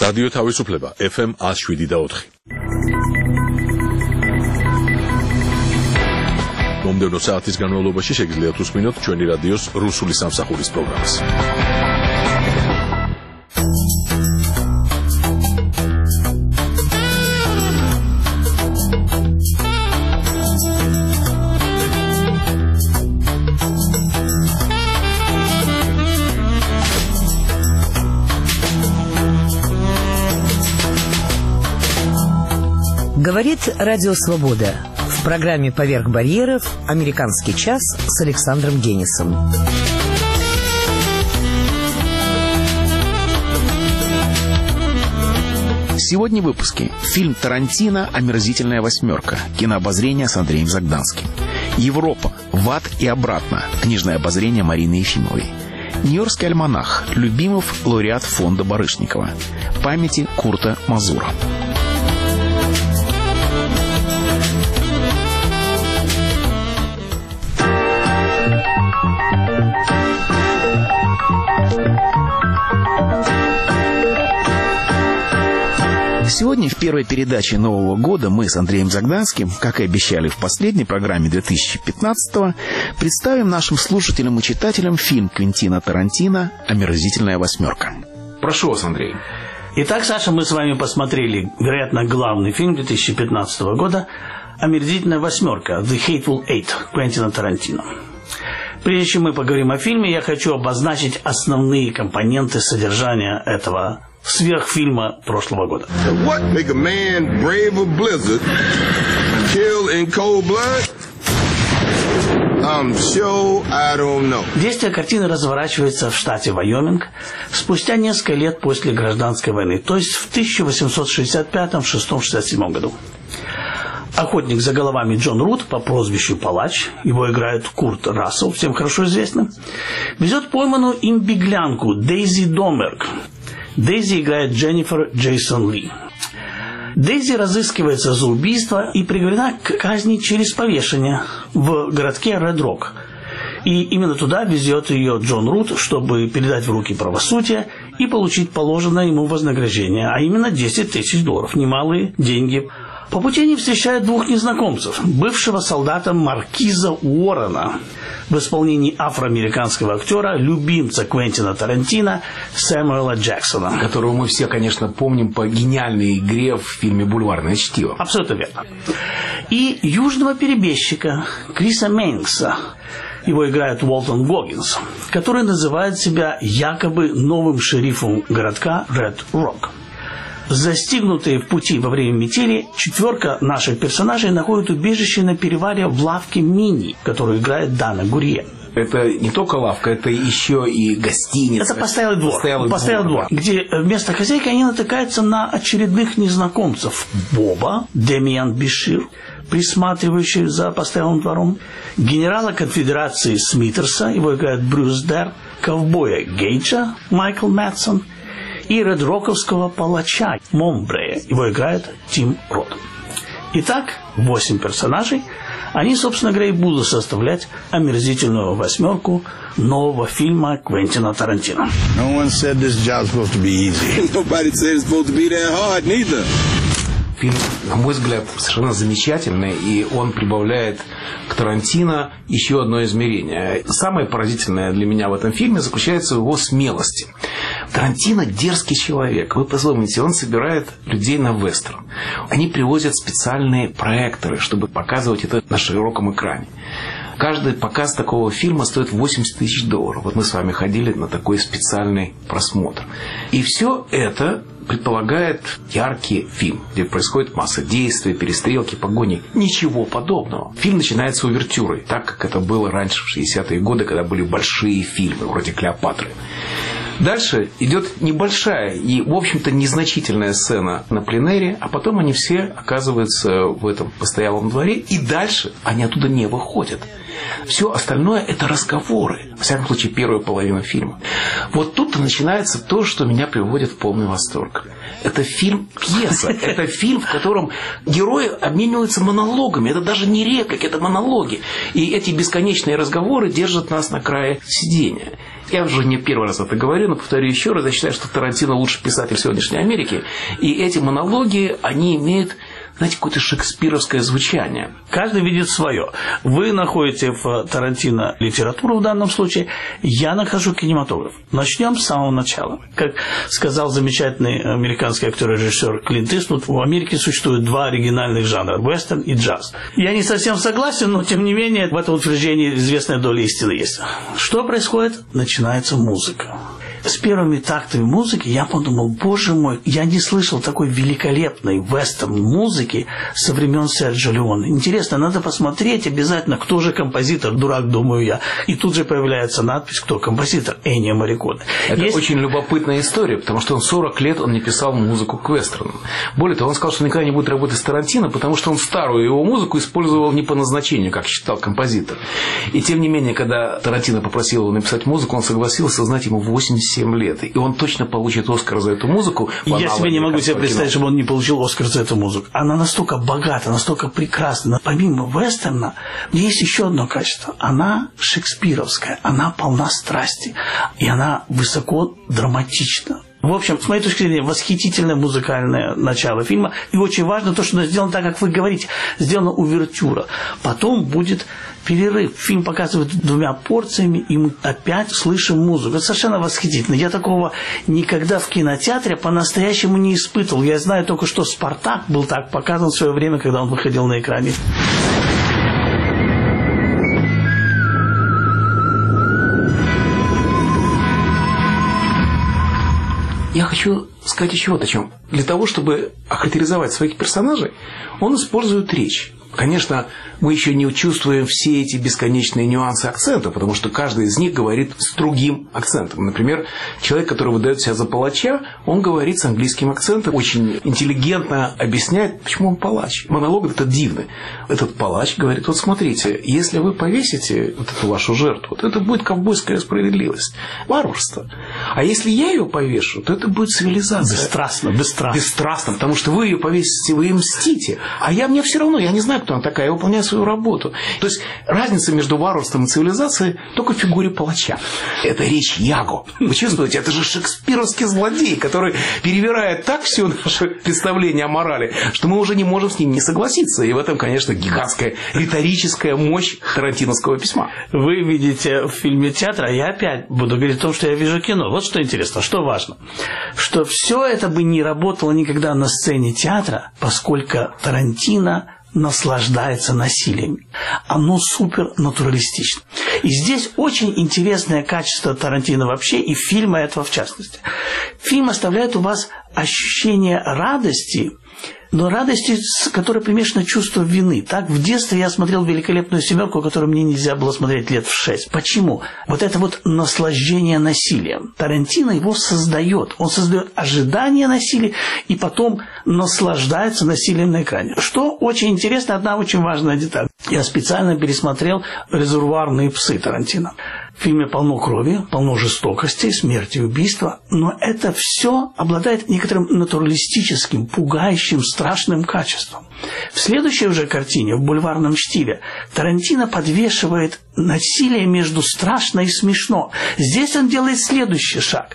რადიო თავისუფლება FM 107.4. მომდევნო საათის განმავლობაში შეგიძლიათ უსმინოთ ჩვენი რადიოს რუსული სამსახურის პროგრამას. Говорит Радио Свобода. В программе «Поверх барьеров» «Американский час» с Александром Денисом. Сегодня в выпуске. Фильм Тарантино «Омерзительная восьмерка». Кинообозрение с Андреем Загданским. Европа. В ад и обратно. Книжное обозрение Марины Ефимовой. Нью-Йоркский альманах. Любимов, лауреат фонда Барышникова. Памяти Курта Мазура. Сегодня в первой передаче Нового года мы с Андреем Загданским, как и обещали в последней программе 2015-го, представим нашим слушателям и читателям фильм Квентина Тарантино «Омерзительная восьмерка». Прошу вас, Андрей. Итак, Саша, мы с вами посмотрели, вероятно, главный фильм 2015 года «Омерзительная восьмерка» «The Hateful Eight» Квентина Тарантино. Прежде чем мы поговорим о фильме, я хочу обозначить основные компоненты содержания этого сверхфильма прошлого года. What make a man brave a blizzard, kill in cold blood? I'm sure I don't know. Действие картины разворачивается в штате Вайоминг спустя несколько лет после гражданской войны, то есть в 1865-67 году. Охотник за головами Джон Рут по прозвищу Палач, его играет Курт Рассел, всем хорошо известно, везет пойманную им беглянку Дейзи Домберг. Дейзи играет Дженнифер Джейсон Ли. Дейзи разыскивается за убийство и приговорена к казни через повешение в городке Ред-Рок. И именно туда везет ее Джон Рут, чтобы передать в руки правосудия и получить положенное ему вознаграждение, а именно $10 тысяч. Немалые деньги. По пути они встречают двух незнакомцев. Бывшего солдата маркиза Уоррена в исполнении афроамериканского актера, любимца Квентина Тарантино Сэмюэла Джексона. Которого мы все, конечно, помним по гениальной игре в фильме «Бульварное чтиво». Абсолютно верно. И южного перебежчика Криса Мейнкса. Его играет Уолтон Гоггинс, который называет себя якобы новым шерифом городка Ред-Рок. Застигнутые в пути во время метели, четверка наших персонажей находят убежище на перевале в лавке Мини, которую играет Дана Гурье. Это не только лавка, это еще и гостиница. Это постоялый двор, где вместо хозяйки они натыкаются на очередных незнакомцев. Боба, Демиан Бишир, присматривающий за постоялым двором, генерала конфедерации Смитерса, его играет Брюс Дер, ковбоя Гейджа, Майкл Мэтсон, и редроковского палача Момбрея. Его играет Тим Рот. Итак, 8 персонажей. Они, собственно говоря, и будут составлять омерзительную восьмерку нового фильма Квентина Тарантино. No one said this job's supposed to be easy. Nobody said it's supposed to be that hard, neither. Фильм, на мой взгляд, совершенно замечательный, и он прибавляет к Тарантино еще одно измерение. Самое поразительное для меня в этом фильме заключается в его смелости. Тарантино дерзкий человек. Вы подумайте, он собирает людей на вестерн. Они привозят специальные проекторы, чтобы показывать это на широком экране. Каждый показ такого фильма стоит $80 тысяч. Вот мы с вами ходили на такой специальный просмотр. И все это предполагает яркий фильм, где происходит масса действий, перестрелки, погони. Ничего подобного. Фильм начинается увертюрой, так как это было раньше, в 60-е годы, когда были большие фильмы, вроде «Клеопатры». Дальше идет небольшая и, в общем-то, незначительная сцена на пленэре, а потом они все оказываются в этом постоялом дворе, и дальше они оттуда не выходят. Все остальное – это разговоры. во всяком случае, первую половину фильма. Вот тут-то начинается то, что меня приводит в полный восторг. Это фильм-пьеса. Это фильм, в котором герои обмениваются монологами. Это даже не реплики, это монологи. И эти бесконечные разговоры держат нас на крае сидения. Я уже не первый раз это говорю, но повторю еще раз. Я считаю, что Тарантино лучший писатель сегодняшней Америки. И эти монологи, они имеют, знаете, какое-то шекспировское звучание. Каждый видит свое. Вы находите в Тарантино литературу в данном случае, я нахожу кинематограф. Начнем с самого начала. Как сказал замечательный американский актер и режиссер Клинт Иствуд, в Америке существует два оригинальных жанра – вестерн и джаз. Я не совсем согласен, но тем не менее в этом утверждении известная доля истины есть. Что происходит? Начинается музыка. С первыми тактами музыки я подумал, боже мой, я не слышал такой великолепной вестерн-музыки со времен Серджио Леоне. Интересно, надо посмотреть обязательно, кто же композитор, дурак, думаю я. И тут же появляется надпись, кто композитор, Эннио Морриконе. Это очень любопытная история, потому что он 40 лет не писал музыку к вестернам. Более того, он сказал, что никогда не будет работать с Тарантино, потому что он старую его музыку использовал не по назначению, как считал композитор. И тем не менее, когда Тарантино попросил его написать музыку, он согласился, знаете, ему 87 лет. И он точно получит Оскар за эту музыку. Я себе не могу себе представить, чтобы он не получил Оскар за эту музыку. Она настолько богата, настолько прекрасна. Помимо вестерна, у нее есть еще одно качество. Она шекспировская, она полна страсти. И она высоко драматична. В общем, с моей точки зрения, восхитительное музыкальное начало фильма. И очень важно то, что оно сделано так, как вы говорите. Сделана увертюра. Потом будет перерыв. Фильм показывает двумя порциями, и мы опять слышим музыку. Это совершенно восхитительно. Я такого никогда в кинотеатре по-настоящему не испытывал. Я знаю только, что «Спартак» был так показан в свое время, когда он выходил на экране. Я хочу сказать еще вот о чем. Для того, чтобы охарактеризовать своих персонажей, он использует речь. Конечно, мы еще не чувствуем все эти бесконечные нюансы акцента, потому что каждый из них говорит с другим акцентом. Например, человек, который выдает себя за палача, он говорит с английским акцентом, очень интеллигентно объясняет, почему он палач. Монолог этот дивный. Этот палач говорит, вот смотрите, если вы повесите вот эту вашу жертву, то это будет ковбойская справедливость, варварство. А если я ее повешу, то это будет цивилизация. Бесстрастно. Бесстрастно, потому что вы ее повесите, вы ей мстите. А мне все равно, я не знаю, кто она такая, я выполняю свою работу. То есть разница между варварством и цивилизацией только в фигуре палача. Это речь Яго. Вы чувствуете, это же шекспировский злодей, который перевирает так все наше представление о морали, что мы уже не можем с ним не согласиться. И в этом, конечно, гигантская риторическая мощь тарантиновского письма. Вы видите в фильме театр, а я опять буду говорить о том, что я вижу кино. Вот что интересно, что важно. Что все это бы не работало никогда на сцене театра, поскольку Тарантино наслаждается насилием. Оно супернатуралистично. И здесь очень интересное качество Тарантино вообще, и фильма этого в частности. Фильм оставляет у вас ощущение радости, но радости, с которой примешано чувство вины. Так, в детстве я смотрел «Великолепную семерку», которую мне нельзя было смотреть лет в 6. Почему? Вот это вот наслаждение насилием. Тарантино его создает. Он создает ожидание насилия и потом наслаждается насилием на экране. Что очень интересно, одна очень важная деталь. Я специально пересмотрел «Резервуарные псы» Тарантино. В фильме полно крови, полно жестокости, смерти, убийства, но это все обладает некоторым натуралистическим, пугающим, страшным качеством. В следующей уже картине, в «Бульварном стиле», Тарантино подвешивает насилие между страшно и смешно. Здесь он делает следующий шаг.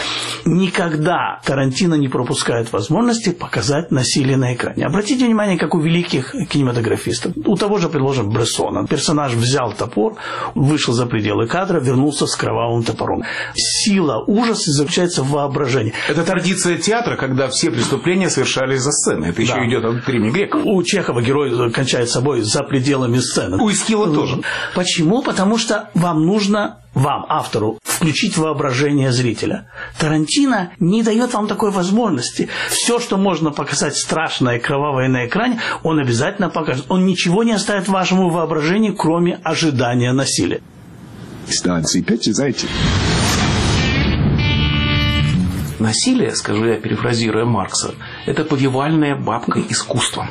Никогда Тарантино не пропускает возможности показать насилие на экране. Обратите внимание, как у великих кинематографистов. У того же, предложим, Брессона. Персонаж взял топор, вышел за пределы кадра, вернулся с кровавым топором. Сила ужаса заключается в воображении. Это традиция театра, когда все преступления совершались за сценой. Это еще идет от времени греков. У Чехова герой кончает собой за пределами сцены. У Эскила тоже. Почему? Потому что вам нужно, автору, включить воображение зрителя. Тарантино не дает вам такой возможности. Все, что можно показать страшное и кровавое на экране, он обязательно покажет. Он ничего не оставит вашему воображению, кроме ожидания насилия. Насилие, скажу я, перефразируя Маркса, это повивальная бабка искусства.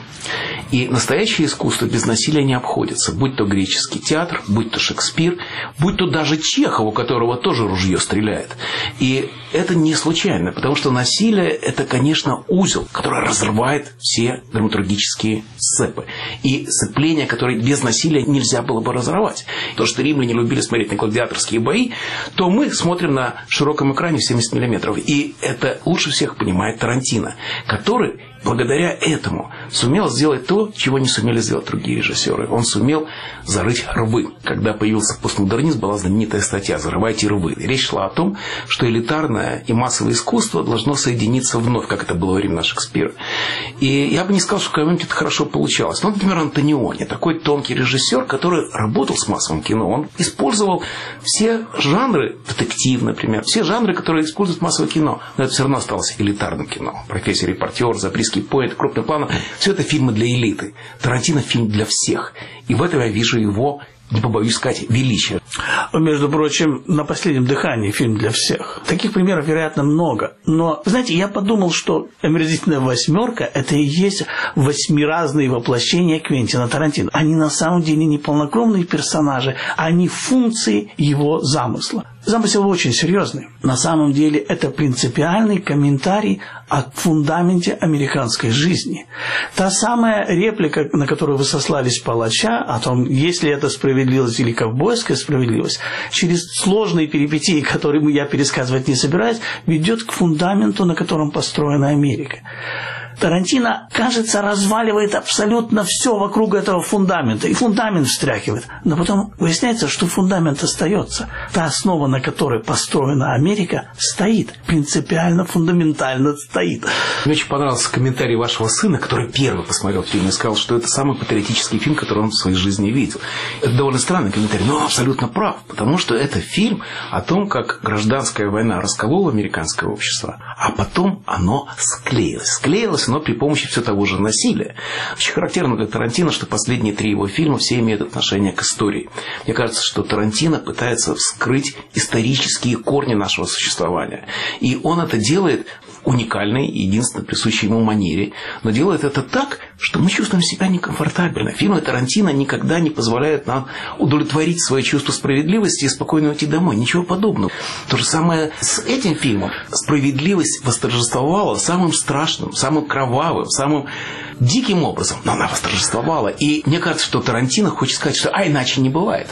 И настоящее искусство без насилия не обходится. Будь то греческий театр, будь то Шекспир, будь то даже Чехов, у которого тоже ружье стреляет. И это не случайно, потому что насилие – это, конечно, узел, который разрывает все драматургические сцепы. И сцепления, которые без насилия нельзя было бы разорвать. То, что римляне любили смотреть на гладиаторские бои, то мы смотрим на широком экране в 70 мм. И это лучше всех понимает Тарантино, который благодаря этому сумел сделать то, чего не сумели сделать другие режиссеры. Он сумел зарыть рвы. Когда появился постмодернизм, была знаменитая статья «Зарывайте рвы». Речь шла о том, что элитарное и массовое искусство должно соединиться вновь, как это было во времена Шекспира. И я бы не сказал, что в каком-нибудь это хорошо получалось. Но, например, Антониони, такой тонкий режиссер, который работал с массовым кино. Он использовал все жанры, детектив, например, все жанры, которые используют массовое кино. Но это все равно осталось элитарным кино. «Профессия репортер», «Записки поэт», «Крупный план» – все это фильмы для элиты. Тарантино – фильм для всех. И в этом я вижу его, не побоюсь сказать, величие. Между прочим, «На последнем дыхании» фильм для всех. Таких примеров, вероятно, много. Но, знаете, я подумал, что «Омерзительная восьмерка» – это и есть восьмиразные воплощения Квентина Тарантино. Они на самом деле не полнокровные персонажи, а они функции его замысла. Замысел очень серьезный. На самом деле это принципиальный комментарий о фундаменте американской жизни. Та самая реплика, на которую вы сослались палача, о том, есть ли это справедливость или ковбойская справедливость, через сложные перипетии, которые я пересказывать не собираюсь, ведет к фундаменту, на котором построена Америка. Тарантино, кажется, разваливает абсолютно все вокруг этого фундамента. И фундамент встряхивает. Но потом выясняется, что фундамент остается. Та основа, на которой построена Америка, стоит. Принципиально, фундаментально стоит. Мне очень понравился комментарий вашего сына, который первый посмотрел фильм и сказал, что это самый патриотический фильм, который он в своей жизни видел. Это довольно странный комментарий, но он абсолютно прав. Потому что это фильм о том, как гражданская война расколола американское общество, а потом оно склеилось. Склеилось но при помощи все того же насилия. Очень характерно для Тарантино, что последние 3 его фильма все имеют отношение к истории. Мне кажется, что Тарантино пытается вскрыть исторические корни нашего существования. И он это делает в уникальной, единственно присущей ему манере, но делает это так, что мы чувствуем себя некомфортабельно. Фильмы Тарантино никогда не позволяют нам удовлетворить свое чувство справедливости и спокойно уйти домой. Ничего подобного. То же самое с этим фильмом. Справедливость восторжествовала самым страшным, самым кровавым, самым диким образом. Но она восторжествовала. И мне кажется, что Тарантино хочет сказать, что иначе не бывает.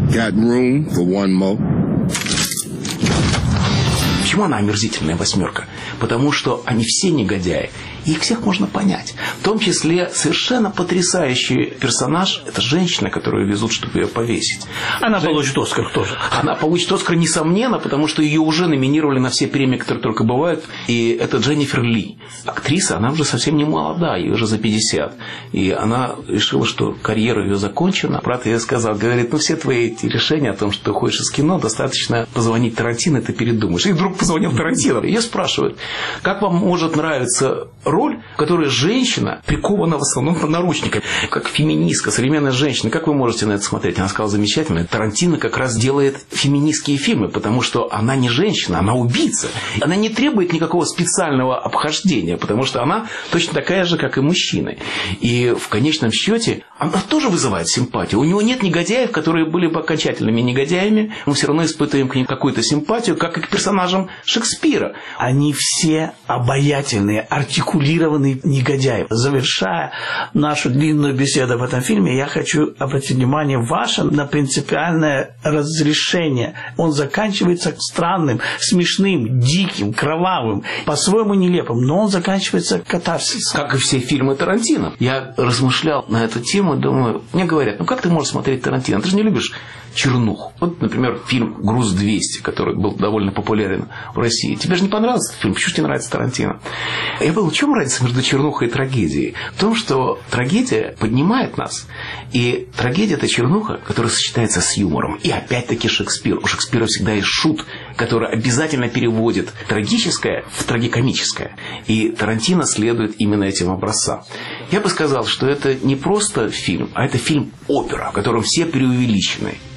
Почему она омерзительная восьмерка? Потому что они все негодяи. И их всех можно понять. В том числе совершенно потрясающий персонаж – это женщина, которую везут, чтобы ее повесить. Она получит «Оскар» тоже. Она получит «Оскар», несомненно, потому что ее уже номинировали на все премии, которые только бывают. И это Дженнифер Ли. Актриса, она уже совсем не молода, ей уже за 50. И она решила, что карьера ее закончена. Брат ей сказал, говорит, все твои эти решения о том, что ты уходишь из кино, достаточно позвонить Тарантино, ты передумаешь. И вдруг позвонил Тарантино. Ее спрашивают, как вам может нравиться роль, в которой женщина прикована в основном по наручникам, как феминистка, современная женщина. Как вы можете на это смотреть? Она сказала, замечательно. Тарантино как раз делает феминистские фильмы, потому что она не женщина, она убийца. Она не требует никакого специального обхождения, потому что она точно такая же, как и мужчины. И в конечном счете она тоже вызывает симпатию. У него нет негодяев, которые были бы окончательными негодяями. Мы все равно испытываем к ним какую-то симпатию, как и к персонажам Шекспира. Они все обаятельные, артикулированные негодяи. Завершая нашу длинную беседу в этом фильме, я хочу обратить внимание ваше на принципиальное разрешение. Он заканчивается странным, смешным, диким, кровавым, по-своему нелепым, но он заканчивается катарсисом. Как и все фильмы Тарантино. Я размышлял на эту тему, думаю, мне говорят, как ты можешь смотреть Тарантино? Ты же не любишь чернуху. Вот, например, фильм «Груз-200», который был довольно популярен в России. Тебе же не понравился этот фильм? Почему тебе нравится Тарантино? Я подумал, в чем разница между чернухой и трагедией? В том, что трагедия поднимает нас. И трагедия – это чернуха, которая сочетается с юмором. И опять-таки Шекспир. У Шекспира всегда есть шут, который обязательно переводит трагическое в трагикомическое. И Тарантино следует именно этим образцам. Я бы сказал, что это не просто фильм, а это фильм-опера, в котором все преувеличены.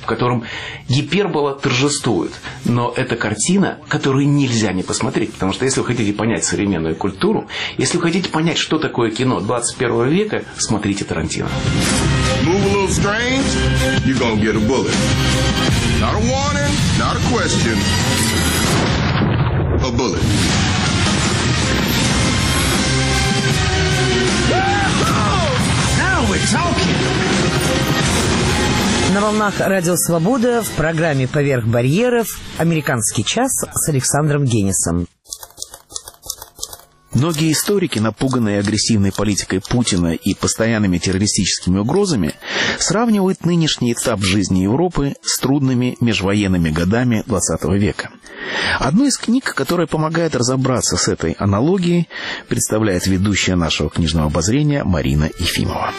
котором гипербола торжествует. Но это картина, которую нельзя не посмотреть, потому что если вы хотите понять современную культуру, если вы хотите понять, что такое кино 21 века, смотрите Тарантино. Move a little strange, you're gonna get a bullet. Not a warning, not a question, a bullet. На волнах Радио Свобода в программе «Поверх барьеров» «Американский час» с Александром Генисом. Многие историки, напуганные агрессивной политикой Путина и постоянными террористическими угрозами, сравнивают нынешний этап жизни Европы с трудными межвоенными годами XX века. Одну из книг, которая помогает разобраться с этой аналогией, представляет ведущая нашего книжного обозрения Марина Ефимова.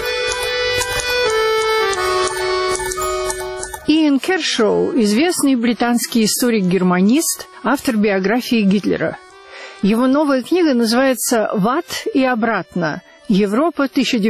Иэн Кершоу – известный британский историк-германист, автор биографии Гитлера. Его новая книга называется «В ад и обратно. Европа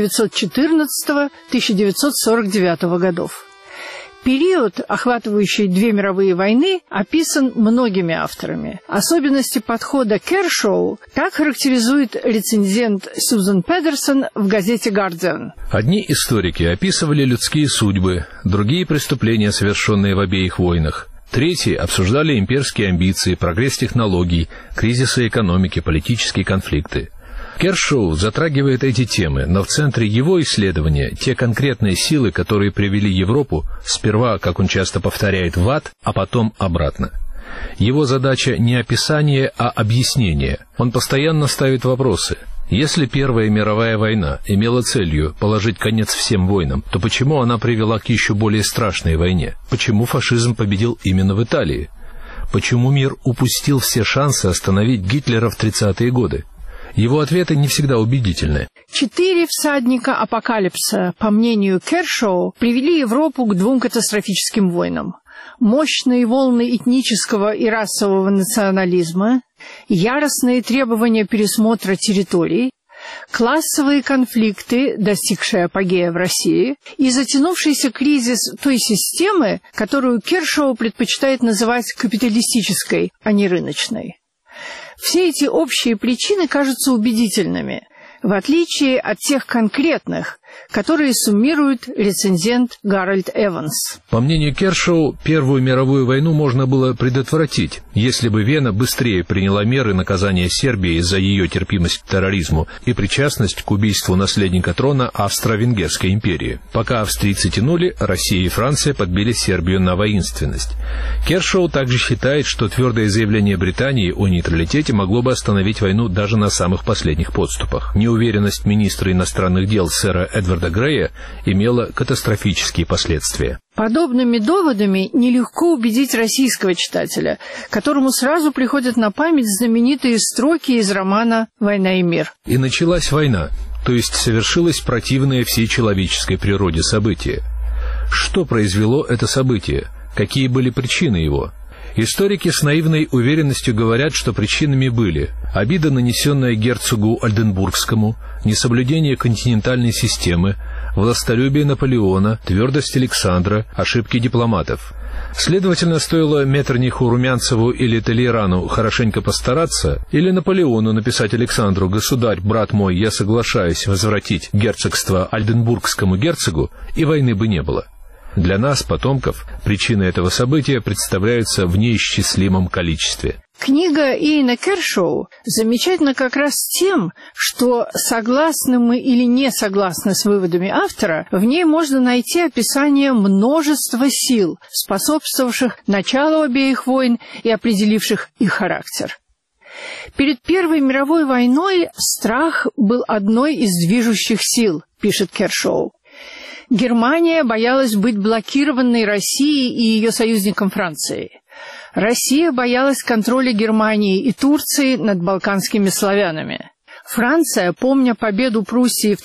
1914-1949 годов». Период, охватывающий две мировые войны, описан многими авторами. Особенности подхода Кершоу так характеризует рецензент Сьюзен Педерсон в газете «Гардиан». Одни историки описывали людские судьбы, другие – преступления, совершенные в обеих войнах. Третьи обсуждали имперские амбиции, прогресс технологий, кризисы экономики, политические конфликты. Кершоу затрагивает эти темы, но в центре его исследования те конкретные силы, которые привели Европу сперва, как он часто повторяет, в ад, а потом обратно. Его задача не описание, а объяснение. Он постоянно ставит вопросы. Если Первая мировая война имела целью положить конец всем войнам, то почему она привела к еще более страшной войне? Почему фашизм победил именно в Италии? Почему мир упустил все шансы остановить Гитлера в 30-е годы? Его ответы не всегда убедительны. 4 всадника апокалипса, по мнению Кершоу, привели Европу к 2 катастрофическим войнам. Мощные волны этнического и расового национализма, яростные требования пересмотра территорий, классовые конфликты, достигшие апогея в России, и затянувшийся кризис той системы, которую Кершоу предпочитает называть капиталистической, а не рыночной. Все эти общие причины кажутся убедительными, в отличие от тех конкретных, которые суммирует рецензент Гарольд Эванс. По мнению Кершоу, Первую мировую войну можно было предотвратить, если бы Вена быстрее приняла меры наказания Сербии за ее терпимость к терроризму и причастность к убийству наследника трона Австро-Венгерской империи. Пока австрийцы тянули, Россия и Франция подбили Сербию на воинственность. Кершоу также считает, что твердое заявление Британии о нейтралитете могло бы остановить войну даже на самых последних подступах. Неуверенность министра иностранных дел сэра Эдварда Грея имела катастрофические последствия. Подобными доводами нелегко убедить российского читателя, которому сразу приходят на память знаменитые строки из романа «Война и мир». И началась война, то есть совершилось противное всей человеческой природе событие. Что произвело это событие? Какие были причины его? Историки с наивной уверенностью говорят, что причинами были обида, нанесенная герцогу Ольденбургскому, несоблюдение континентальной системы, властолюбие Наполеона, твердость Александра, ошибки дипломатов. Следовательно, стоило Меттерниху, Румянцеву или Толейрану хорошенько постараться, или Наполеону написать Александру: «Государь, брат мой, я соглашаюсь возвратить герцогство Ольденбургскому герцогу», и войны бы не было. Для нас, потомков, причины этого события представляются в неисчислимом количестве. Книга Иэна Кершоу замечательна как раз тем, что, согласны мы или не согласны с выводами автора, в ней можно найти описание множества сил, способствовавших началу обеих войн и определивших их характер. Перед Первой мировой войной страх был одной из движущих сил, пишет Кершоу. Германия боялась быть блокированной Россией и ее союзником Францией. Россия боялась контроля Германии и Турции над балканскими славянами. Франция, помня победу Пруссии в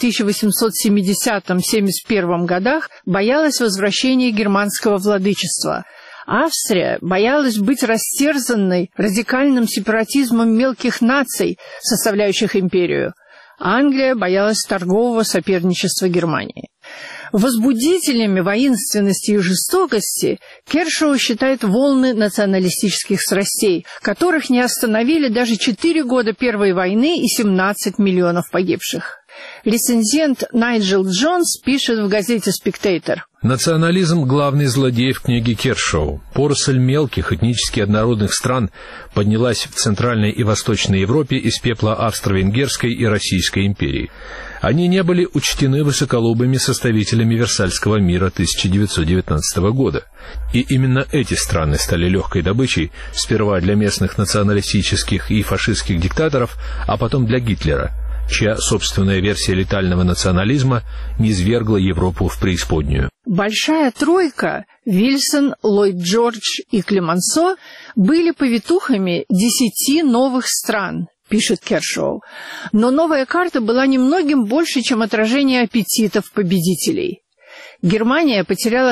1870-71 годах, боялась возвращения германского владычества. Австрия боялась быть растерзанной радикальным сепаратизмом мелких наций, составляющих империю. Англия боялась торгового соперничества Германии. Возбудителями воинственности и жестокости Кершоу считает волны националистических страстей, которых не остановили даже 4 года Первой войны и 17 миллионов погибших. Рецензент Найджел Джонс пишет в газете «Спектейтор». Национализм – главный злодей в книге Кершоу. Поросль мелких этнически однородных стран поднялась в Центральной и Восточной Европе из пепла Австро-Венгерской и Российской империи. Они не были учтены высоколобыми составителями Версальского мира 1919 года. И именно эти страны стали легкой добычей сперва для местных националистических и фашистских диктаторов, а потом для Гитлера, чья собственная версия летального национализма низвергла Европу в преисподнюю. Большая тройка – Вильсон, Ллойд Джордж и Клемансо – были повитухами 10 новых стран, пишет Кершоу. Но новая карта была немногим больше, чем отражение аппетитов победителей. Германия потеряла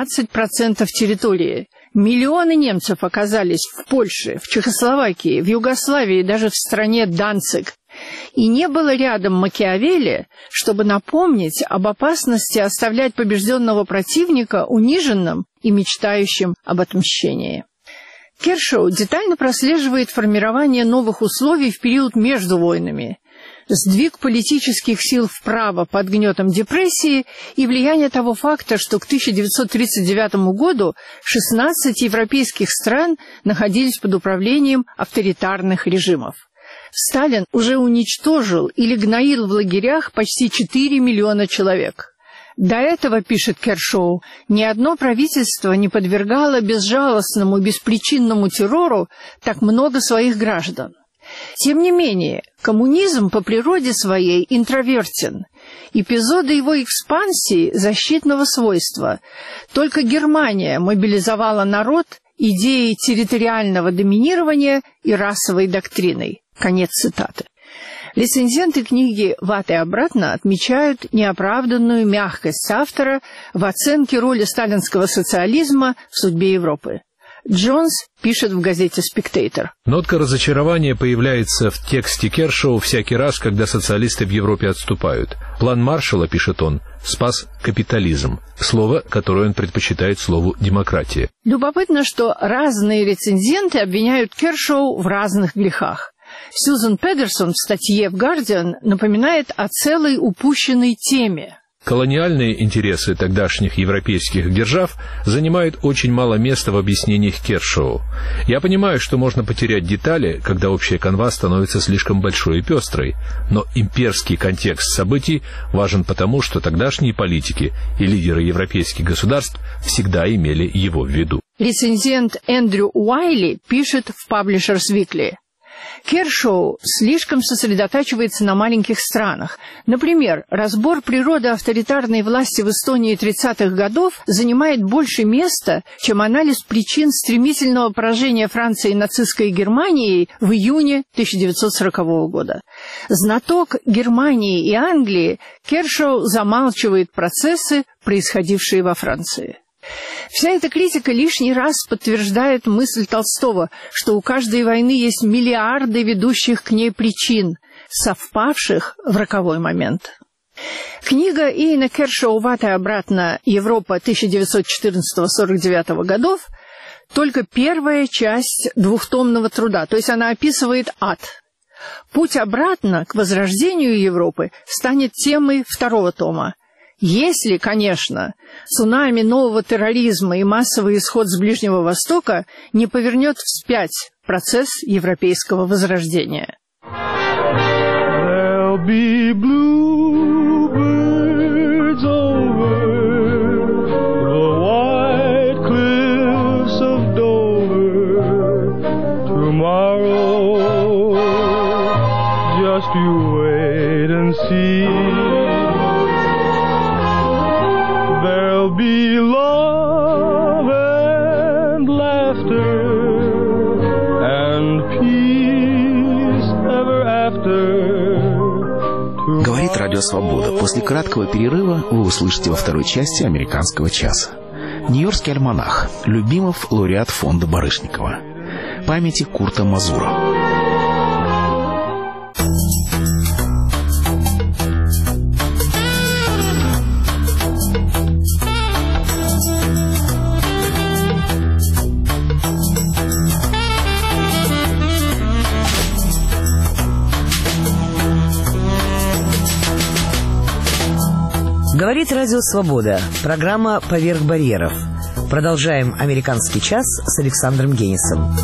13% территории. Миллионы немцев оказались в Польше, в Чехословакии, в Югославии и даже в стране Данциг. И не было рядом Макиавелли, чтобы напомнить об опасности оставлять побежденного противника униженным и мечтающим об отмщении. Кершоу детально прослеживает формирование новых условий в период между войнами, сдвиг политических сил вправо под гнетом депрессии и влияние того факта, что к 1939 году 16 европейских стран находились под управлением авторитарных режимов. Сталин уже уничтожил или гноил в лагерях почти 4 миллиона человек. До этого, пишет Кершоу, ни одно правительство не подвергало безжалостному, беспричинному террору так много своих граждан. Тем не менее, коммунизм по природе своей интровертен. Эпизоды его экспансии защитного свойства. Только Германия мобилизовала народ идеей территориального доминирования и расовой доктриной. Конец цитаты. Рецензенты книги «В ад и обратно» отмечают неоправданную мягкость автора в оценке роли сталинского социализма в судьбе Европы. Джонс пишет в газете «Спектейтор». Нотка разочарования появляется в тексте Кершоу всякий раз, когда социалисты в Европе отступают. План Маршалла, пишет он, спас капитализм, слово, которое он предпочитает слову «демократия». Любопытно, что разные рецензенты обвиняют Кершоу в разных грехах. Сьюзен Педерсон в статье в «Гардиан» напоминает о целой упущенной теме. Колониальные интересы тогдашних европейских держав занимают очень мало места в объяснениях Кершоу. Я понимаю, что можно потерять детали, когда общая канва становится слишком большой и пестрой, но имперский контекст событий важен потому, что тогдашние политики и лидеры европейских государств всегда имели его в виду. Рецензент Эндрю Уайли пишет в Publishers Weekly: Кершоу слишком сосредотачивается на маленьких странах. Например, разбор природы авторитарной власти в Эстонии 30-х годов занимает больше места, чем анализ причин стремительного поражения Франции нацистской Германией в июне 1940 года. Знаток Германии и Англии, Кершоу замалчивает процессы, происходившие во Франции. Вся эта критика лишний раз подтверждает мысль Толстого, что у каждой войны есть миллиарды ведущих к ней причин, совпавших в роковой момент. Книга Иэна Кершоу «В ад и обратно. Европа 1914-49 годов» только первая часть двухтомного труда, то есть она описывает ад. Путь обратно к возрождению Европы станет темой второго тома. Если, конечно, цунами нового терроризма и массовый исход с Ближнего Востока не повернет вспять процесс европейского возрождения. There'll be bluebirds over the white cliffs of Dover tomorrow. Just you wait and see. There'll be love and laughter and peace ever after. Говорит Радио Свобода. После краткого перерыва вы услышите во второй части «Американского часа». Нью-Йоркский альманах. Любимов лауреат фонда Барышникова. Памяти Курта Мазура. Говорит Радио Свобода. Программа «Поверх барьеров». Продолжаем «Американский час» с Александром Генисом.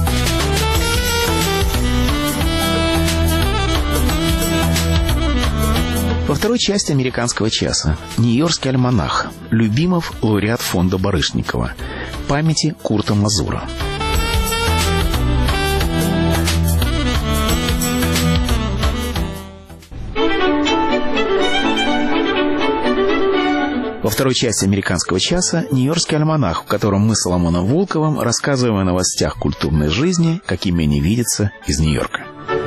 Во второй части «Американского часа» Нью-Йоркский альманах. Любимов, лауреат фонда Барышникова. Памяти Курта Мазура. Во второй части «Американского часа» Нью-Йоркский альманах, в котором мы с Соломоном Волковым рассказываем о новостях культурной жизни, какими они видятся из Нью-Йорка.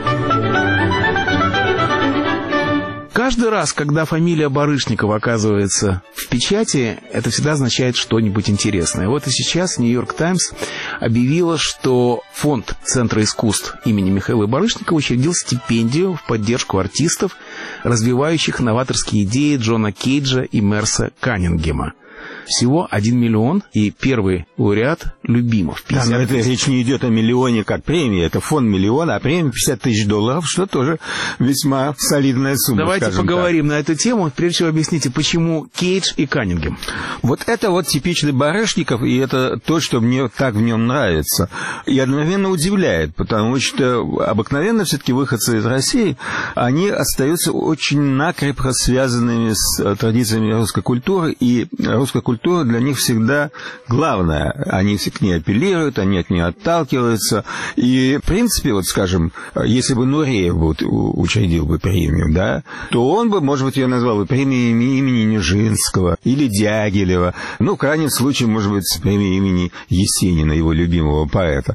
Каждый раз, когда фамилия Барышникова оказывается в печати, это всегда означает что-нибудь интересное. Вот и сейчас «Нью-Йорк Таймс» объявила, что фонд Центра искусств имени Михаила Барышникова учредил стипендию в поддержку артистов, развивающих новаторские идеи Джона Кейджа и Мерса Каннингема. Всего 1 миллион, и первый лауреат Любимов. Да, но это речь не идет о миллионе как премии, это фонд миллиона, а премия $50 тысяч, что тоже весьма солидная сумма. Давайте поговорим на эту тему. Прежде всего объясните, почему Кейдж и Каннингем? Вот это вот типичный Барышников, и это то, что мне так в нем нравится. И одновременно удивляет, потому что обыкновенно все-таки выходцы из России, они остаются очень накрепко связанными с традициями русской культуры, и русская культура для них всегда главная. Они к ней апеллируют, они от нее отталкиваются. И, в принципе, вот, скажем, если бы Нуреев учредил бы премию, да, то он бы, может быть, ее назвал бы премией имени Нижинского или Дягилева. Ну, в крайнем случае, может быть, премией имени Есенина, его любимого поэта.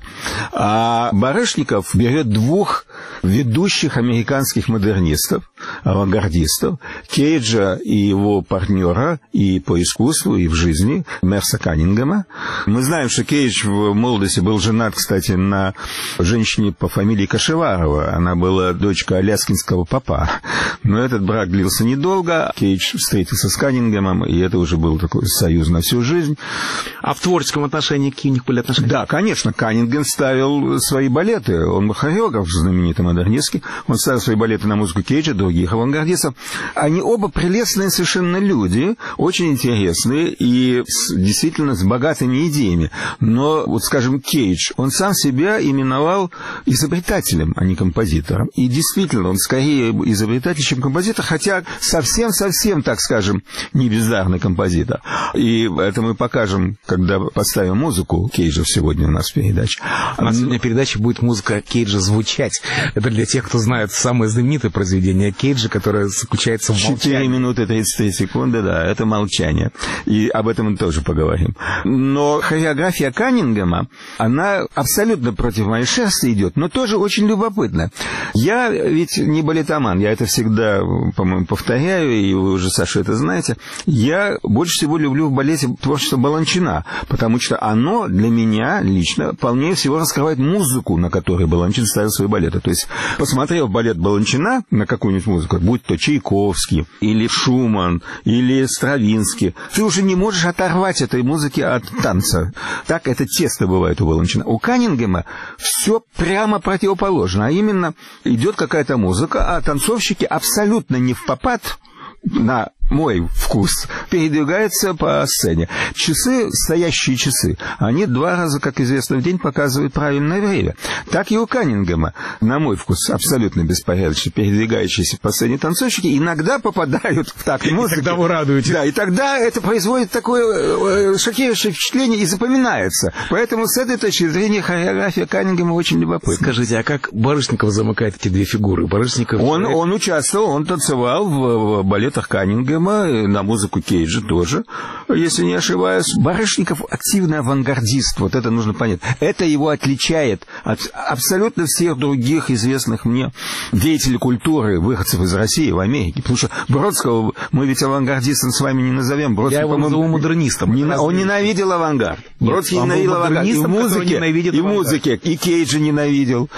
А Барышников берет двух ведущих американских модернистов, авангардистов, Кейджа и его партнера и по искусству, и в жизни, Мерса Каннингема. Мы знаем, что Кейдж в молодости был женат, кстати, на женщине по фамилии Кашеварова. Она была дочка аляскинского попа. Но этот брак длился недолго. Кейдж встретился с Каннингемом, и это уже был такой союз на всю жизнь. А в творческом отношении какие у них были отношения? Да, конечно. Каннингем ставил свои балеты. Он был хореограф знаменитый модернистский. Он ставил свои балеты на музыку Кейджа, других авангардистов. Они оба прелестные совершенно люди, очень интересные и действительно с богатыми идеями. Но, вот скажем, Кейдж, он сам себя именовал изобретателем, а не композитором. И действительно, он скорее изобретатель, чем композитор, хотя совсем-совсем, так скажем, не бездарный композитор. И это мы покажем, когда поставим музыку Кейджа сегодня у нас в передаче. У нас сегодня в передаче будет музыка Кейджа звучать. Это для тех, кто знает самое знаменитое произведение Кейджа, которое заключается в молчании. 4 минуты 33 секунды, да, это молчание. И об этом мы тоже поговорим. Но хореография Каннингема, она абсолютно против моей шерсти идет, но тоже очень любопытна. Я ведь не балетоман, я это всегда, по-моему, повторяю, и вы уже, Саша, это знаете. Я больше всего люблю в балете творчество Баланчина, потому что оно для меня лично полнее всего раскрывает музыку, на которой Баланчин ставил свои балеты. То есть, посмотрев балет Баланчина на какую-нибудь музыку, будь то Чайковский, или Шуман, или Стравинский, ты уже не можешь оторвать этой музыки от танца. Так это тесто бывает у Баланчина. У Каннингема все прямо противоположно, а именно идет какая-то музыка, а танцовщики абсолютно не впопад, на мой вкус, передвигается по сцене. Часы, стоящие часы, они 2 раза, как известно, в день показывают правильное время. Так и у Каннингема, на мой вкус, абсолютно беспорядочно передвигающиеся по сцене танцовщики иногда попадают в такт музыки. И тогда вы радуетесь. Да, и тогда это производит такое шокирующее впечатление и запоминается. Поэтому с этой точки зрения хореография Каннингема очень любопытна. Скажите, а как Барышников замыкает эти две фигуры? Барышников... Он участвовал, он танцевал в балетах Каннингема, на музыку Кейджа тоже, если не ошибаюсь. Барышников активный авангардист, вот это нужно понять. Это его отличает от абсолютно всех других известных мне деятелей культуры, выходцев из России в Америке. Потому что Бродского мы ведь авангардистом с вами не назовем. Бродский, я его назову модернистом. Он ненавидел авангард. Бродский ненавидел авангард. И в музыке, и Кейджа ненавидел.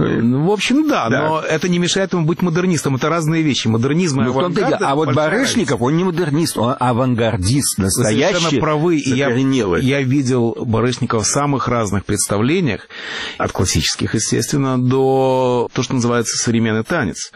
В общем, да, но это не мешает ему быть модернистом. Это разные вещи. Модернизм и авангард. А вот Барышников, он не модернист, он авангардист, настоящий. Вы совершенно правы. Я видел Барышникова в самых разных представлениях, от классических, естественно, до того, что называется современный танец.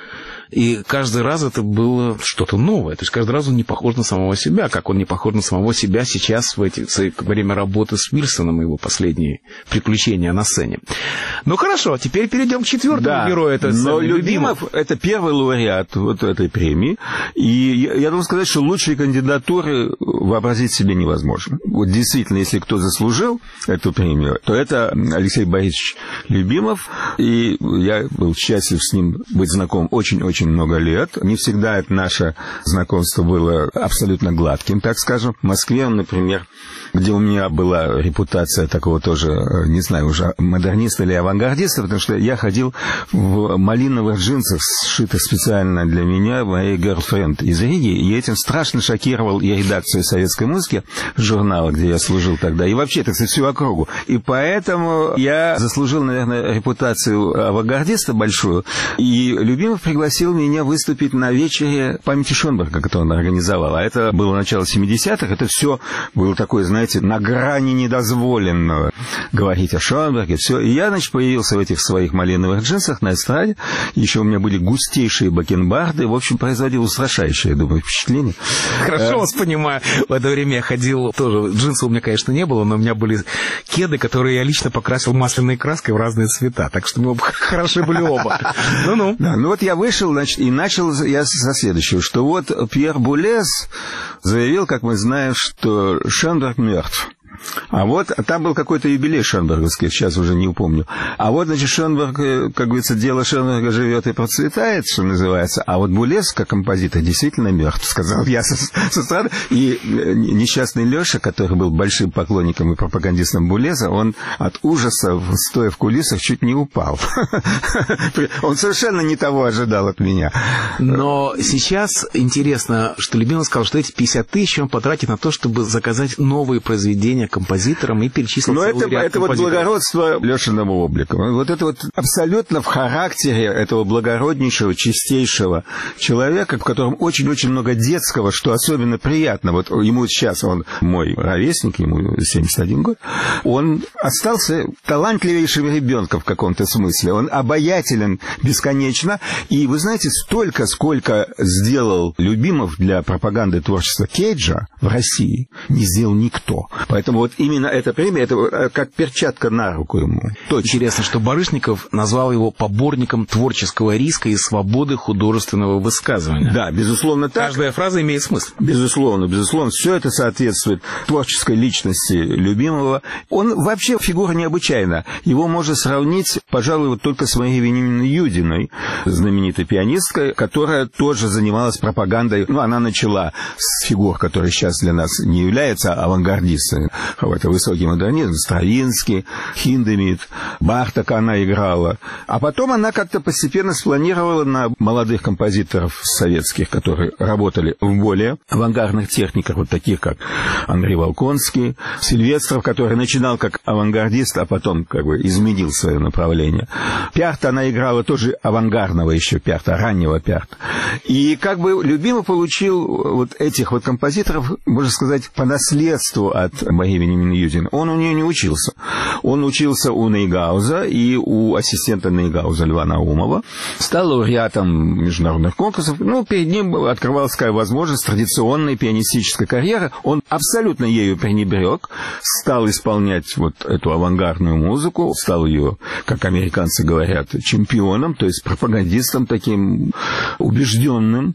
И каждый раз это было что-то новое. То есть каждый раз он не похож на самого себя, как он не похож на самого себя сейчас во время работы с Уилсоном и его последние приключения на сцене. Ну хорошо, теперь перейдем к четвертому герою этой сцены. Но Любимов – это первый лауреат вот этой премии. И я должен сказать, что лучшей кандидатуры вообразить себе невозможно. Вот действительно, если кто заслужил эту премию, то это Алексей Борисович Любимов. И я был счастлив с ним быть знаком очень-очень много лет. Не всегда это наше знакомство было абсолютно гладким, так скажем. В Москве, например, где у меня была репутация такого тоже, не знаю уже, модерниста или авангардиста, потому что я ходил в малиновых джинсах, сшитых специально для меня, моей girlfriend из Риги, и этим страшно шокировал и редакцию советской музыки, журнала, где я служил тогда, и вообще, так сказать, всю округу. И поэтому я заслужил, наверное, репутацию авангардиста большую, и Любимов пригласил меня выступить на вечере памяти Шонберга, который он организовал. А это было начало 70-х, это все было такое, знаете, на грани недозволенного говорить о Шонберге, все. И я, значит, появился в этих своих малиновых джинсах на эстраде, еще у меня были густейшие бакенбарды, в общем, производил устрашающее, я думаю, впечатление. Хорошо вас понимаю. В это время я ходил тоже, джинсов у меня, конечно, не было, но у меня были кеды, которые я лично покрасил масляной краской в разные цвета, так что мы хороши были оба. Ну-ну. Да, ну вот я вышел, значит, и начал я со следующего, что вот Пьер Булез заявил, как мы знаем, что Шонберг мертв. А вот там был какой-то юбилей шонберговский, сейчас уже не упомню. А вот, значит, Шонберг, как говорится, дело Шонберга живет и процветает, что называется. А вот Булез, как композитор, действительно мертв, сказал я со стороны. И несчастный Леша, который был большим поклонником и пропагандистом Булеза, он от ужаса, стоя в кулисах, чуть не упал. Он совершенно не того ожидал от меня. Но сейчас интересно, что Любимов сказал, что эти 50 тысяч он потратит на то, чтобы заказать новые произведения композитором и перечислил целый ряд композиторов. Это вот благородство Лешиного облика. Вот это вот абсолютно в характере этого благороднейшего, чистейшего человека, в котором очень-очень много детского, что особенно приятно. Вот ему сейчас, он мой ровесник, ему 71 год, он остался талантливейшим ребенком в каком-то смысле. Он обаятелен бесконечно. И вы знаете, столько, сколько сделал Любимов для пропаганды творчества Кейджа в России, не сделал никто. Поэтому вот именно эта премия, это как перчатка на руку ему. Точно. Интересно, что Барышников назвал его поборником творческого риска и свободы художественного высказывания. Да, безусловно так. Каждая фраза имеет смысл. Безусловно, безусловно. Все это соответствует творческой личности Любимова. Он вообще фигура необычайная. Его можно сравнить, пожалуй, вот только с Марией Вениаминовной Юдиной, знаменитой пианисткой, которая тоже занималась пропагандой. Ну, она начала с фигур, которые сейчас для нас не являются авангардистами. Это высокий модернизм, Стравинский, Хиндемит, Барток она играла. А потом она как-то постепенно спланировала на молодых композиторов советских, которые работали в более авангардных техниках, вот таких, как Андрей Волконский, Сильвестров, который начинал как авангардист, а потом как бы изменил свое направление. Пярта она играла тоже авангардного еще Пярта, раннего Пярта. И как бы Любимов получил вот этих вот композиторов, можно сказать, по наследству от Марии Вениаминовны Юдиной. Он у нее не учился. Он учился у Нейгауза и у ассистента Нейгауза Льва Наумова. Стал лауреатом международных конкурсов. Ну, перед ним открывалась такая возможность традиционной пианистической карьеры. Он абсолютно ею пренебрег. Стал исполнять вот эту авангардную музыку. Стал ее, как американцы говорят, чемпионом, то есть пропагандистом таким убежденным.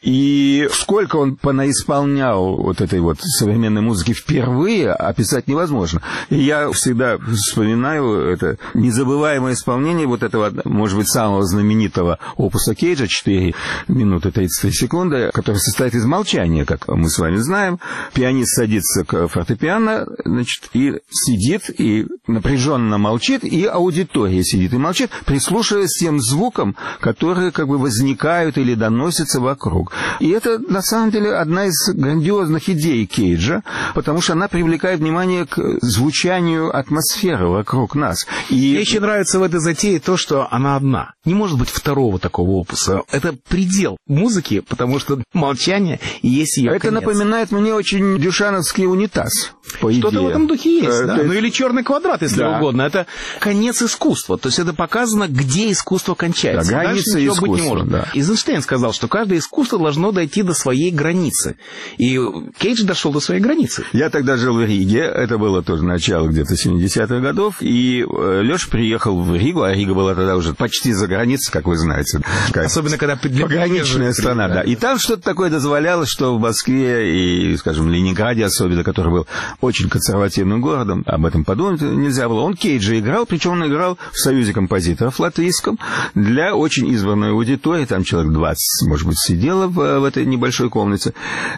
И сколько он понаисполнял вот этой вот современной музыки впервые, описать невозможно. И я всегда вспоминаю это незабываемое исполнение вот этого, может быть, самого знаменитого опуса Кейджа, 4 минуты 33 секунды, который состоит из молчания, как мы с вами знаем. Пианист садится к фортепиано, значит, и сидит, и напряженно молчит, и аудитория сидит и молчит, прислушиваясь к тем звукам, которые как бы возникают или доносятся вокруг. И это, на самом деле, одна из грандиозных идей Кейджа, потому что она привлекает привлекает внимание к звучанию атмосферы вокруг нас. И мне еще нравится в этой затее то, что она одна. Не может быть второго такого опуса. Это предел музыки, потому что молчание и есть ее это конец. Напоминает мне очень дюшановский унитаз. Что-то в этом духе есть, да. Ну или черный квадрат, если угодно. Это конец искусства. То есть это показано, где искусство кончается. Да, граница ничего искусства, быть не может. Да. Эйзенштейн сказал, что каждое искусство должно дойти до своей границы. И Кейдж дошел до своей границы. Я тогда жил в Риге. Это было тоже начало где-то 70-х годов. И Леша приехал в Ригу, а Рига была тогда уже почти за границей, как вы знаете. Особенно, когда пограничная страна, да. И там что-то такое дозволялось, что в Москве и, скажем, в Ленинграде особенно, который был очень консервативным городом, об этом подумать нельзя было. Он Кейджа играл, причем он играл в Союзе композиторов латвийском для очень избранной аудитории. Там человек 20, может быть, сидело в этой небольшой комнате.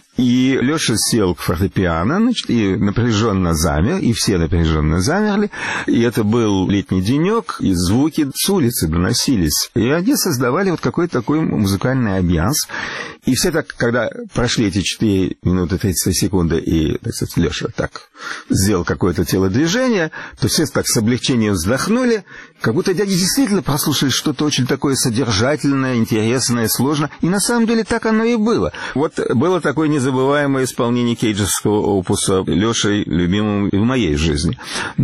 И Леша сел к фортепиано, значит, и напряженно замер, и все напряженно замерли. И это был летний денек, и звуки с улицы доносились. И они создавали вот какой-то такой музыкальный амбианс. И все так, когда прошли эти 4 минуты 30 секунды, и, так сказать, Леша так сделал какое-то телодвижение, то все так с облегчением вздохнули, как будто они действительно прослушали что-то очень такое содержательное, интересное, сложное. И на самом деле так оно и было. Вот было такое незабываемое исполнение кейджевского опуса Лешей, любимым в моей жизни.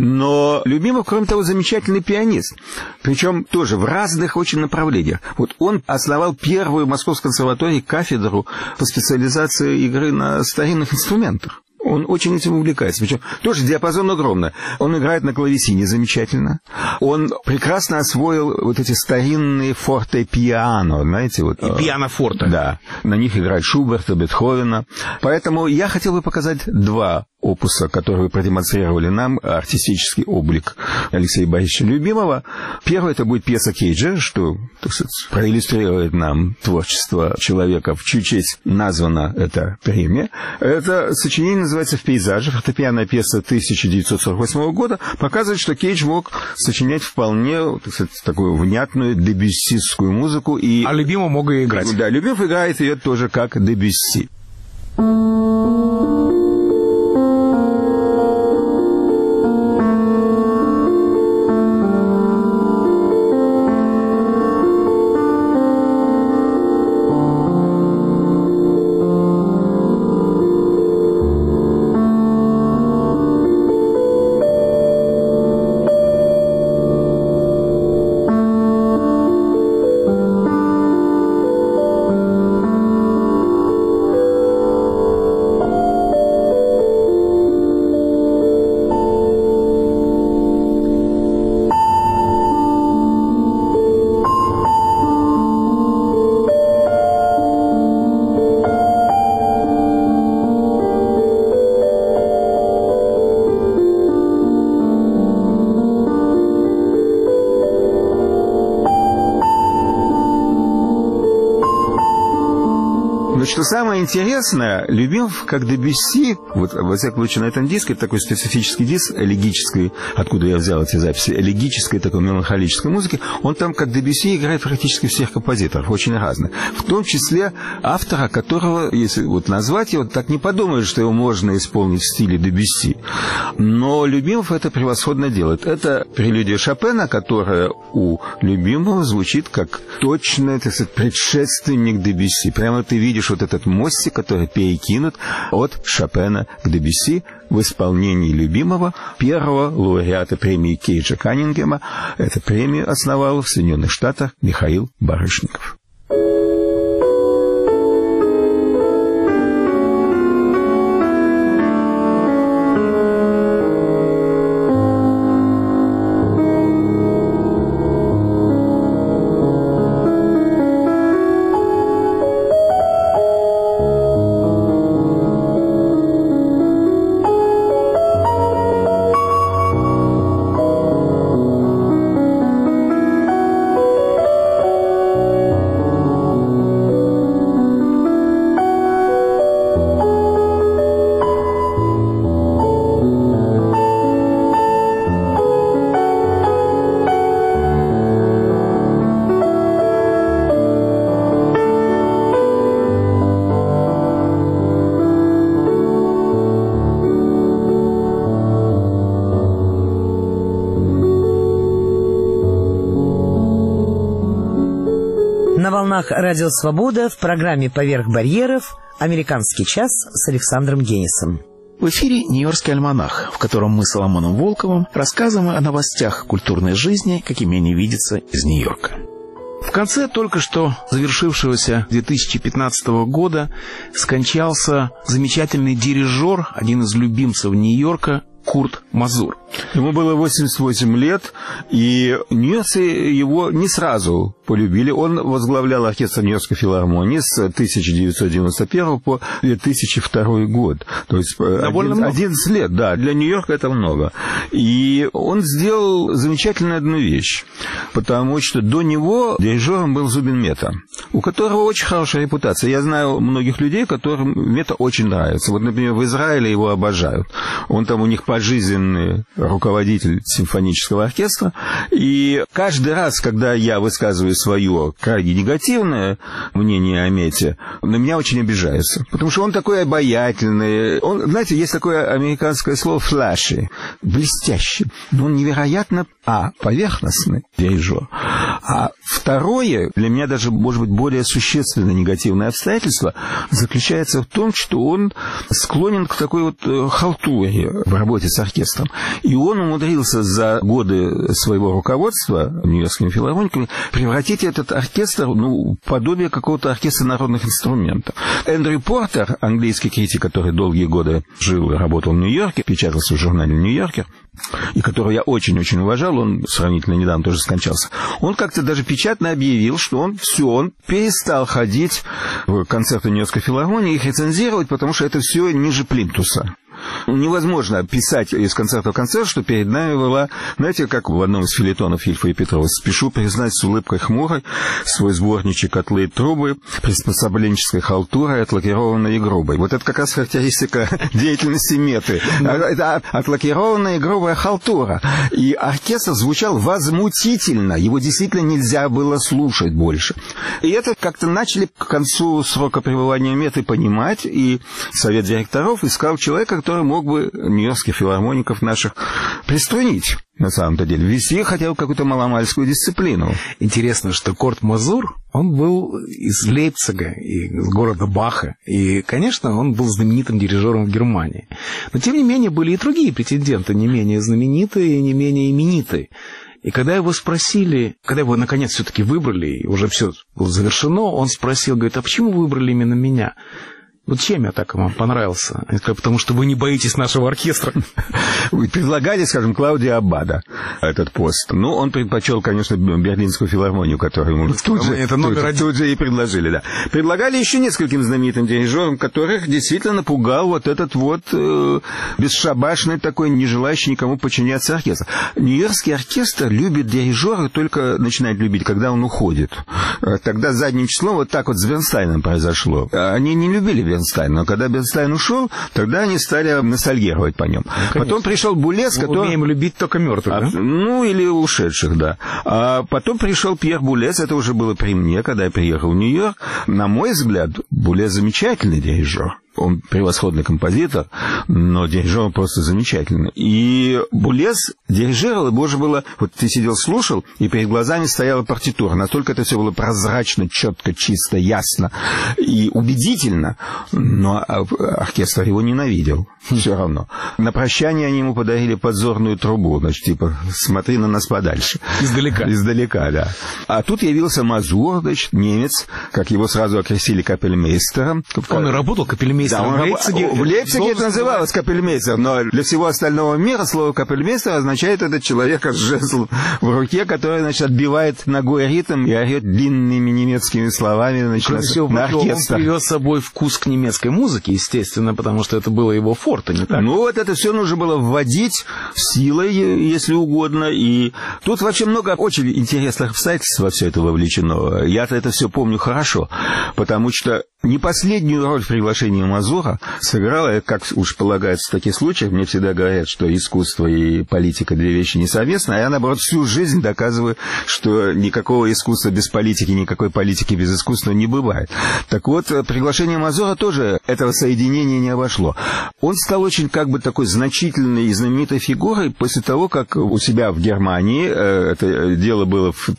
Но Любимов, кроме того, замечательный пианист. Причем тоже в разных очень направлениях. Вот он основал первую в Московской консерватории кафедру по специализации игры на старинных инструментах. Он очень этим увлекается. Причем тоже диапазон огромный. Он играет на клавесине замечательно. Он прекрасно освоил вот эти старинные форте-пиано, знаете, вот. И пиано-форте. Да. На них играет Шуберта, Бетховена. Поэтому я хотел бы показать 2 опуса, которые продемонстрировали нам артистический облик Алексея Борисовича Любимова. Первый это будет пьеса Кейджа, что, так сказать, проиллюстрирует нам творчество человека, в чью честь названа эта премия. Это сочинение называется «В пейзаже». Фортепианная пьеса 1948 года показывает, что Кейдж мог сочинять вполне, так сказать, такую внятную дебюссистскую музыку. И... А Любимов мог и играть. Да, Любимов играет ее тоже как Дебюсси. Что самое интересное, Любимов, как Дебюсси, вот, во всяком случае, на этом диске, такой специфический диск элегической, откуда я взял эти записи, элегической такой меланхолической музыки, он там, как Дебюсси, играет практически всех композиторов, очень разных. В том числе автора, которого, если вот назвать его, так не подумаешь, что его можно исполнить в стиле Дебюсси. Но Любимов это превосходно делает. Это прелюдия Шопена, которая у Любимова звучит как точный, так сказать, предшественник Дебюсси. Прямо ты видишь вот этот мостик, который перекинут от Шопена к Дебюсси в исполнении Любимова, первого лауреата премии Кейджа Каннингема. Эту премию основал в Соединенных Штатах Михаил Барышников. волнах Радио Свобода в программе «Поверх барьеров» «Американский час» с Александром Генисом. В эфире «Нью-Йоркский альманах», в котором мы с Соломоном Волковым рассказываем о новостях культурной жизни, какими они видятся из Нью-Йорка. В конце только что завершившегося 2015 года скончался замечательный дирижер, один из любимцев Нью-Йорка, Курт Мазур. Ему было 88 лет, и нью-йоркцы его не сразу полюбили. Он возглавлял оркестр Нью-Йоркской филармонии с 1991 по 2002 год. То есть 11 лет, да, для Нью-Йорка это много. И он сделал замечательную одну вещь, потому что до него дирижером был Зубин Мета, у которого очень хорошая репутация. Я знаю многих людей, которым Мета очень нравится. Вот, например, в Израиле его обожают. Он там у них пожизненный руководитель симфонического оркестра. И каждый раз, когда я высказываю свое крайне негативное мнение о Мете, на меня очень обижаются. Потому что он такой обаятельный. Он, знаете, есть такое американское слово «флаши», блестящий. Но он невероятно, поверхностный дирижер. А второе, для меня даже, может быть, более существенное негативное обстоятельство заключается в том, что он склонен к такой вот халтуре в работе с оркестром. И он умудрился за годы своего руководства Нью-Йоркскими филармониками превратить этот оркестр в подобие какого-то оркестра народных инструментов. Эндрю Портер, английский критик, который долгие годы жил и работал в Нью-Йорке, печатался в журнале «Нью-Йоркер», и которого я очень-очень уважал, он сравнительно недавно тоже скончался, он как-то даже печатно объявил, что он перестал ходить в концерты Нью-Йоркской филармонии и их рецензировать, потому что это все ниже плинтуса. Невозможно писать из концерта в концерт, что перед нами была, знаете, как в одном из фельетонов Ильфа и Петрова: «Спешу признать с улыбкой хмурой свой сборничек котлы и трубы, приспособленческой халтурой, отлакированной и грубой». Вот это как раз характеристика деятельности Меты. Это отлакированная и грубая халтура. И оркестр звучал возмутительно. Его действительно нельзя было слушать больше. И это как-то начали к концу срока пребывания Меты понимать, и совет директоров искал человека, который мог бы нью-йоркских филармоников наших приструнить, на самом-то деле, ввести хотя бы какую-то маломальскую дисциплину. Интересно, что Курт Мазур, он был из Лейпцига, из города Баха, и, конечно, он был знаменитым дирижером в Германии. Но, тем не менее, были и другие претенденты, не менее знаменитые и не менее именитые. И когда его спросили, когда его, наконец, все-таки выбрали, и уже все было завершено, он спросил, говорит: а почему вы выбрали именно меня? Вот чем я так вам понравился? Я сказал: потому что вы не боитесь нашего оркестра. Вы предлагали, скажем, Клаудио Аббадо этот пост. Ну, он предпочел, конечно, Берлинскую филармонию, которую ему тут же и предложили, да. Предлагали еще нескольким знаменитым дирижерам, которых действительно напугал вот этот вот бесшабашный такой, не желающий никому подчиняться оркестр. Нью-Йоркский оркестр любит дирижера, только начинает любить, когда он уходит. Тогда задним числом вот так вот с Бернстайном произошло. Они не любили Бернстайн, но когда Бернстайн ушел, тогда они стали ностальгировать по нем. Потом пришел Булес, который... Мы умеем любить только мертвых, да? Ну, или ушедших, да. А потом пришел Пьер Булес, это уже было при мне, когда я приехал в Нью-Йорк. На мой взгляд, Булес замечательный дирижер. Он превосходный композитор, но дирижер просто замечательный. И Булес дирижировал, и боже было... Вот ты сидел, слушал, и перед глазами стояла партитура. Настолько это все было прозрачно, четко, чисто, ясно и убедительно. Но оркестр его ненавидел все равно. На прощание они ему подарили подзорную трубу. Значит, типа, смотри на нас подальше. Издалека. Издалека, да. А тут явился Мазур, значит, немец, как его сразу окрестили капельмейстером. Он и работал капельмейстером. Да, в Лейпциге это называлось капельмейстер, но для всего остального мира слово капельмейстер означает этот человек с жезлом в руке, который, значит, отбивает ногой ритм и орет длинными немецкими словами, значит, на оркестр. Он привез с собой вкус к немецкой музыке, естественно, потому что это было его форте, не так? Ну, вот это все нужно было вводить силой, если угодно, и тут вообще много очень интересных обстоятельств во все это вовлечено. Я-то это все помню хорошо, потому что Не последнюю роль в приглашении Мазура сыграла, как уж полагается в таких случаях, мне всегда говорят, что искусство и политика две вещи несовместны, а я, наоборот, всю жизнь доказываю, что никакого искусства без политики, никакой политики без искусства не бывает. Так вот, приглашение Мазура тоже этого соединения не обошло. Он стал очень такой значительной и знаменитой фигурой после того, как у себя в Германии, это дело было в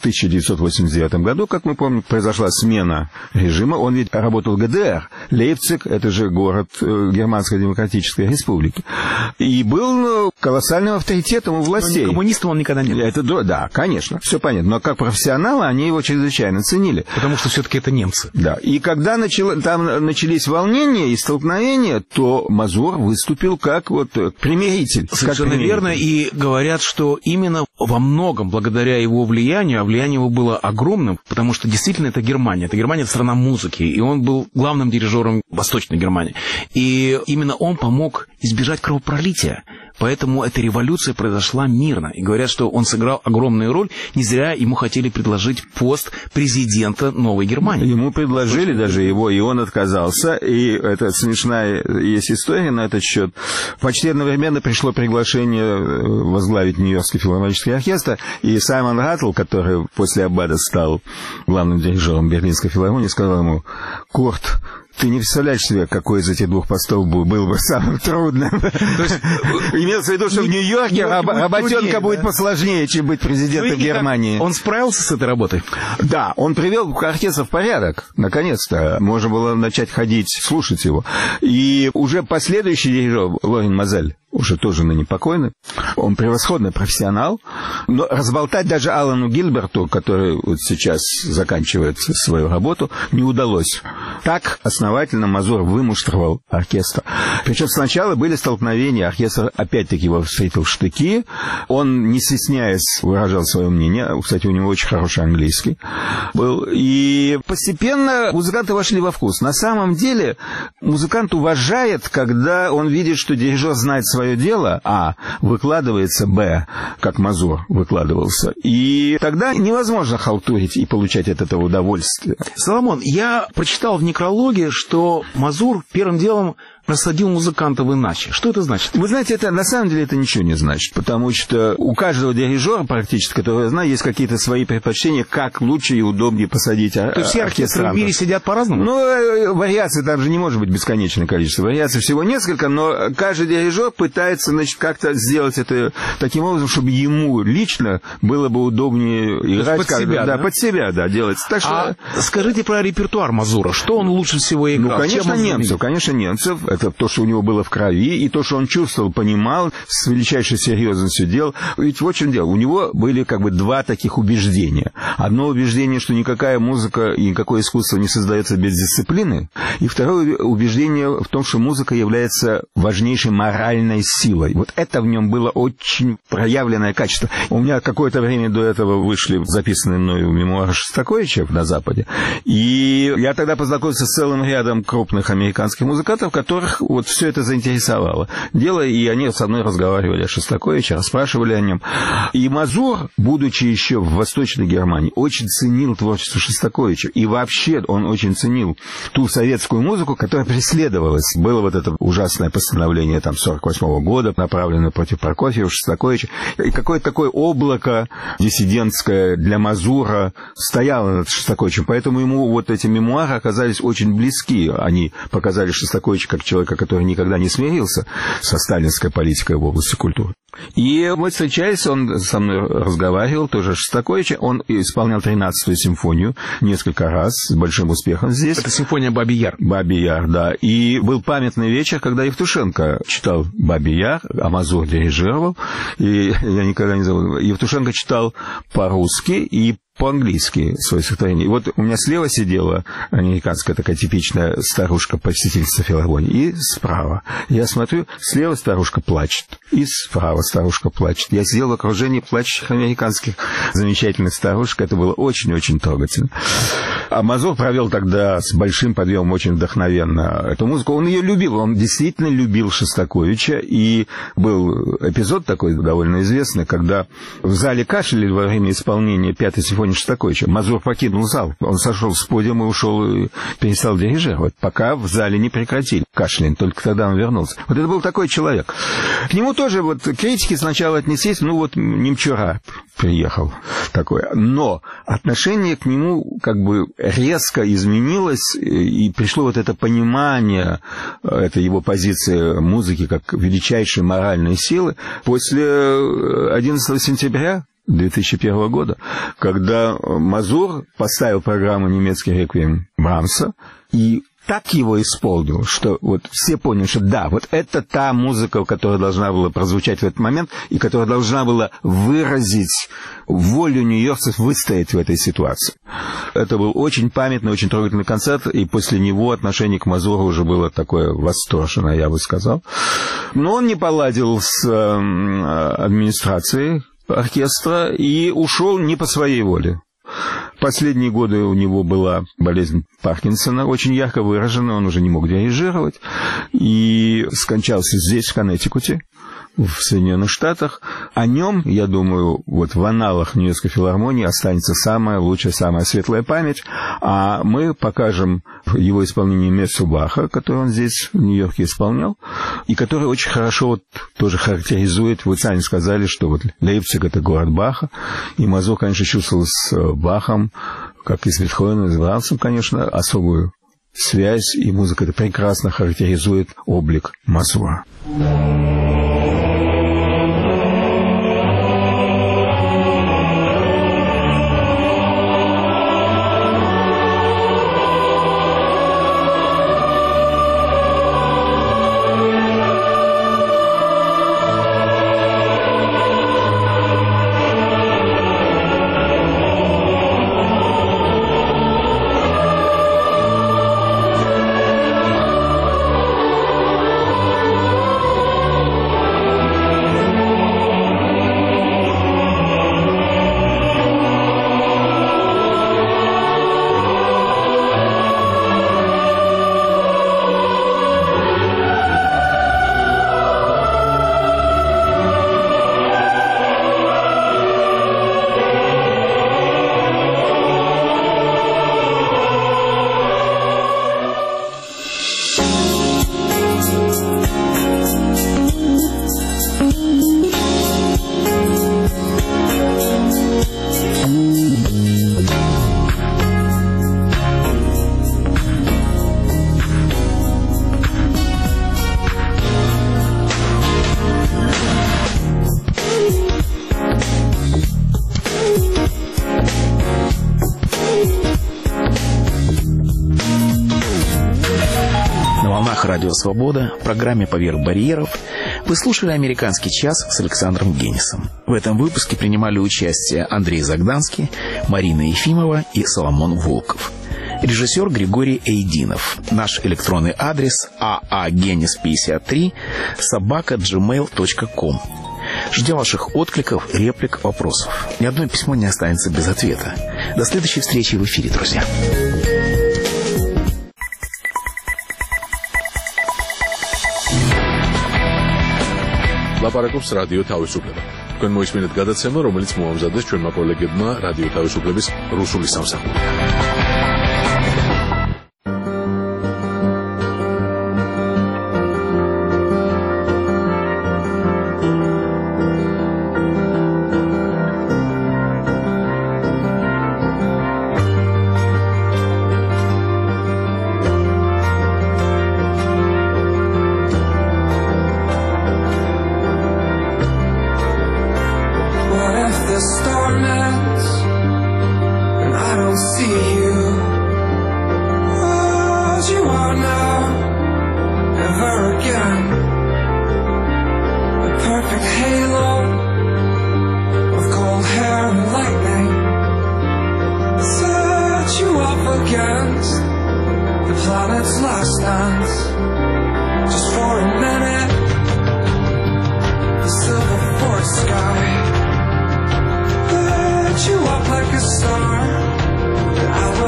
1989 году, как мы помним, произошла смена режима, он ведь работал в ГДР. Лейпциг — это же город Германской Демократической Республики. И был колоссальным авторитетом у властей. Но коммунистом он никогда не был. Да, конечно, все понятно. Но как профессионалы они его чрезвычайно ценили. Потому что все-таки это немцы. Да. И когда там начались волнения и столкновения, то Мазур выступил как примиритель. Совершенно верно. И говорят, что именно во многом благодаря его влиянию, а влияние его было огромным, потому что действительно это Германия. Это Германия — это страна музыки. И он был главным дирижером Восточной Германии. И именно он помог избежать кровопролития. Поэтому эта революция произошла мирно. И говорят, что он сыграл огромную роль. Не зря ему хотели предложить пост президента Новой Германии. Ему предложили даже его, и он отказался. И это смешная есть история на этот счет. Почти одновременно пришло приглашение возглавить Нью-Йоркский филармонический оркестр. И Саймон Раттл, который после Аббада стал главным дирижером Берлинской филармонии, сказал ему: «Курт, ты не представляешь себе, какой из этих двух постов был бы самым трудным». То есть имелось в виду, что в Нью-Йорке работенка будет посложнее, чем быть президентом Германии. Он справился с этой работой? Да, он привел оркестр в порядок, наконец-то. Можно было начать ходить, слушать его. И уже последующий дирижер, Лорен Мазель, уже тоже ныне покойный, он превосходный профессионал, но разболтать даже Алану Гильберту, который сейчас заканчивает свою работу, не удалось. Так основательно Мазур вымуштровал оркестр. Причем сначала были столкновения, оркестр опять-таки его встретил в штыки, он, не стесняясь, выражал свое мнение, кстати, у него очень хороший английский был, и постепенно музыканты вошли во вкус. На самом деле музыкант уважает, когда он видит, что дирижер знает свое дело, а, выкладывается, б, как Мазур выкладывался. И тогда невозможно халтурить и получать от этого удовольствие. Соломон, я прочитал в некрологе, что Мазур первым делом рассадил музыкантов иначе. Что это значит? Вы знаете, на самом деле это ничего не значит, потому что у каждого дирижера, практически, которого я знаю, есть какие-то свои предпочтения, как лучше и удобнее посадить оркестр. То есть все оркестры в мире сидят по-разному? Ну, вариаций там же не может быть бесконечное количество. Вариаций всего несколько, но каждый дирижер пытается, как-то сделать это таким образом, чтобы ему лично было бы удобнее играть. Под себя, да? Под себя, да, делать. Так что... скажите про репертуар Мазура. Что он лучше всего играл? Ну, конечно, немцев. Это то, что у него было в крови, и то, что он чувствовал, понимал, с величайшей серьезностью делал. Ведь вот в чем дело. У него были два таких убеждения. Одно убеждение, что никакая музыка и никакое искусство не создается без дисциплины. И второе убеждение в том, что музыка является важнейшей моральной силой. Вот это в нем было очень проявленное качество. У меня какое-то время до этого вышли записанные мною мемуары Шостаковича на Западе. И я тогда познакомился с целым рядом крупных американских музыкантов, которых вот все это заинтересовало дело, и они со мной разговаривали о Шостаковиче, расспрашивали о нем. И Мазур, будучи еще в Восточной Германии, очень ценил творчество Шостаковича. И вообще он очень ценил ту советскую музыку, которая преследовалась. Было вот это ужасное постановление 1948 года, направленное против Прокофьева, Шостаковича. И какое-то такое облако диссидентское для Мазура стояло над Шостаковичем. Поэтому ему вот эти мемуары оказались очень близки. Они показали Шостаковича как человека, который никогда не смирился со сталинской политикой в области культуры. И мы встречались, он со мной разговаривал, тоже Шостаковича, он исполнял 13-ю симфонию несколько раз, с большим успехом здесь. Это симфония «Бабий Яр». «Бабий Яр», да. И был памятный вечер, когда Евтушенко читал «Бабий Яр», а Мазур дирижировал, и я никогда не забуду. Евтушенко читал по-русски и по-английски свое стихотворение. И вот у меня слева сидела американская такая типичная старушка-посетительница филармонии, и справа. Я смотрю, слева старушка плачет, и справа старушка плачет. Я сидел в окружении плачущих американских замечательных старушек. Это было очень-очень трогательно. А Мазур провел тогда с большим подъемом очень вдохновенно эту музыку. Он ее любил, он действительно любил Шостаковича. И был эпизод такой довольно известный, когда в зале кашляли во время исполнения 5-й симфонии Афоне Шостаковича. Мазур покинул зал. Он сошел с подиума и ушел, и перестал дирижировать, пока в зале не прекратили кашлянь. Только тогда он вернулся. Вот это был такой человек. К нему тоже вот критики сначала отнеслись, Немчура приехал такой. Но отношение к нему как бы резко изменилось, и пришло вот это понимание, это его позиции музыки как величайшей моральной силы после 11 сентября 2001 года, когда Мазур поставил программу «Немецкий реквием» Брамса и так его исполнил, что вот все поняли, что да, вот это та музыка, которая должна была прозвучать в этот момент и которая должна была выразить волю нью-йоркцев выстоять в этой ситуации. Это был очень памятный, очень трогательный концерт, и после него отношение к Мазуру уже было такое восторженное, я бы сказал. Но он не поладил с администрацией оркестра и ушел не по своей воле. Последние годы у него была болезнь Паркинсона, очень ярко выраженная, он уже не мог дирижировать, и скончался здесь, в Коннектикуте, в Соединенных Штатах. О нем, я думаю, вот в аналах Нью-Йоркской филармонии останется самая лучшая, самая светлая память, а мы покажем его исполнение Мессу Баха, которое он здесь, в Нью-Йорке, исполнял, и который очень хорошо вот тоже характеризует, вы сами сказали, что вот Лейпциг — это город Баха, и Мазур, конечно, чувствовал с Бахом, как и с Бетховеном, и с Брамсом, конечно, особую связь, и музыка это прекрасно характеризует облик Мазура. Радио «Свобода», в программе «Поверх барьеров» вы слушали «Американский час» с Александром Генисом. В этом выпуске принимали участие Андрей Загданский, Марина Ефимова и Соломон Волков. Режиссер Григорий Эйдинов. Наш электронный адрес aagenis53@gmail.com. Ждем ваших откликов, реплик, вопросов. Ни одно письмо не останется без ответа. До следующей встречи в эфире, друзья. ლაპარაკობს რადიო თავისუფლება. თქვენ მოისმინეთ გადაცემა, რომელიც მოამზადეს ჩვენმა კოლეგებმა რადიო თავისუფლების რუსული სამსახურიდან. You up like a star. I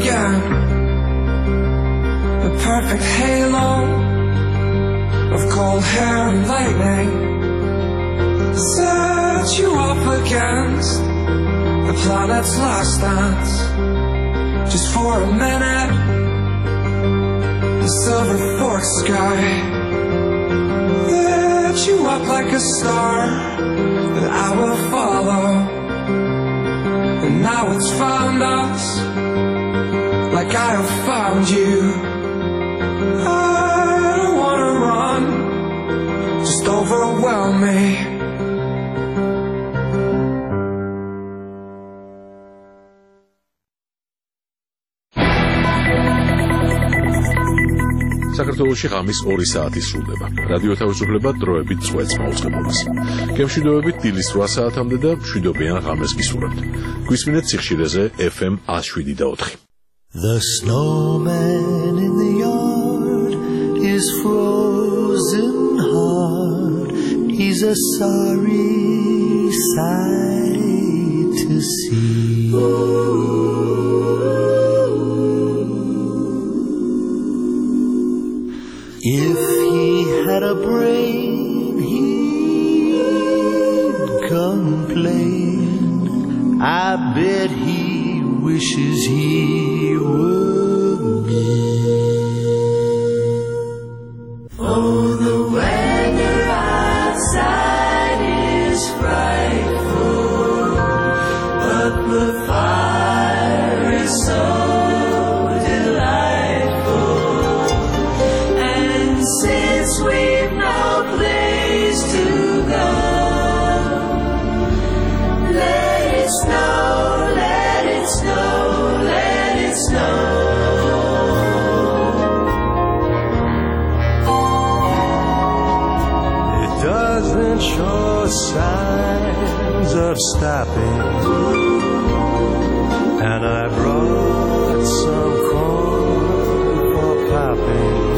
again. The perfect halo of cold hair and lightning set you up against the planet's last dance. Just for a minute, the silver forked sky lit you up like a star that I will follow. And now it's found us, like I have found you. I don't wanna run, just overwhelm me. საქართველოში ღამის 2 საათი სრულდება. რადიო თავისუფლება დროებით წვეთს მაუწყებლობას. გემშვიდობებით დილის 8 საათამდე და მშვიდობიან ღამეს გისურვებთ. გვისმინეთ სიხშირეზე FM 107.4. The snowman in the yard is frozen hard. He's a sorry sight to see. If he had a brain, he'd complain. I bet he wishes he were me. Oh, the weather outside is frightful, but the fire is so we've no place to go. Let it snow, let it snow, let it snow. It doesn't show signs of stopping, and I brought some corn for popping.